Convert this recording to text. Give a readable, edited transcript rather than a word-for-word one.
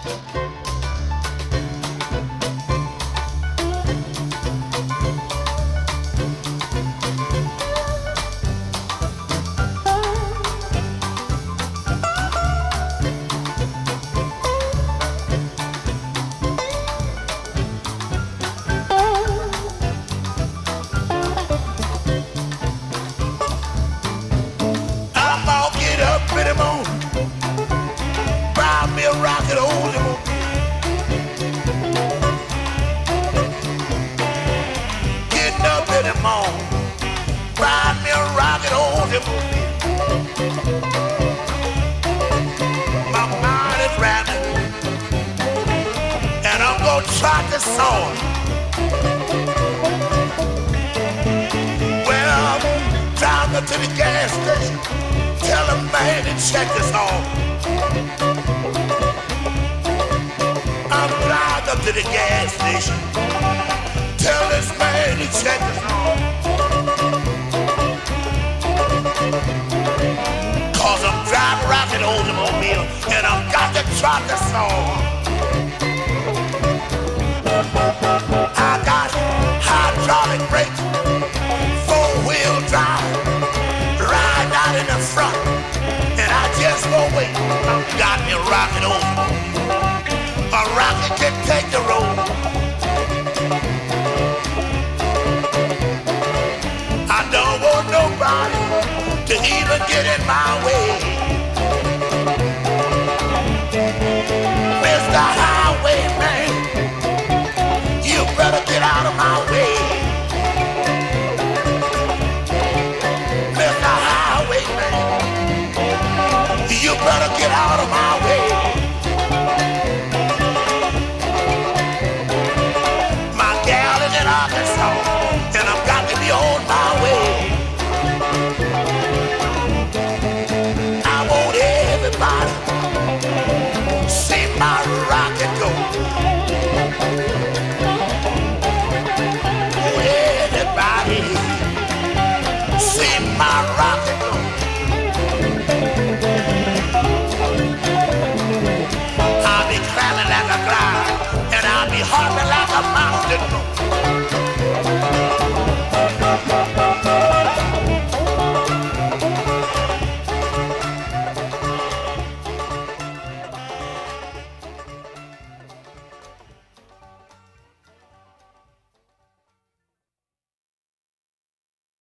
Try this on. Well, down to the gas station, tell a man to check this on. I'm driving up to the gas station, tell this man to check this on. Cause I'm driving rocket automobile and I've got to try this on. I got hydraulic brakes, four-wheel drive, ride out in the front, and I just won't wait. Got me a rocket over. A rocket can take the road. I don't want nobody to even get in my way.